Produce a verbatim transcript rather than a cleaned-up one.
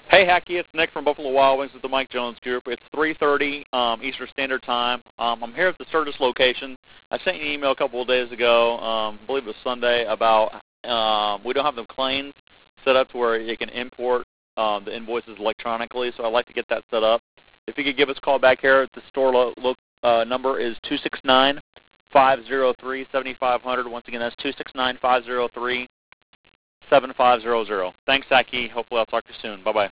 Hey, Hacky, it's Nick from Buffalo Wild Wings with the Mike Jones Group. It's three thirty um, Eastern Standard Time. Um, I'm here at the Sturgis location. I sent you an email a couple of days ago, um, I believe it was Sunday, about um, we don't have the claims set up to where you can import um, the invoices electronically, so I'd like to get that set up. If you could give us a call back here, the store lo lo uh, number is two six nine, five zero three, seven five zero zero. Once again, that's two six nine, five zero three, seven five zero zero. Thanks, Hacky. Hopefully I'll talk to you soon. Bye-bye.